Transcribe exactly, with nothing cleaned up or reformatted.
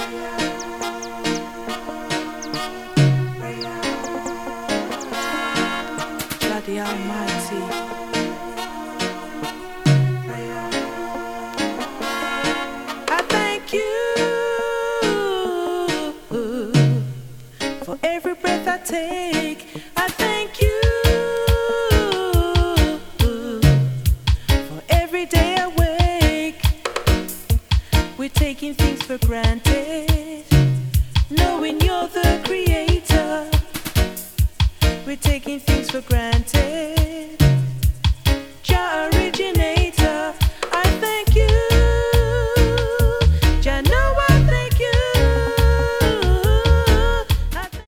God the Almighty. I thank you for every breath I take. I thank you for every day I wake. We're taking things for granted, knowing you're the creator. We're taking things for granted. Jah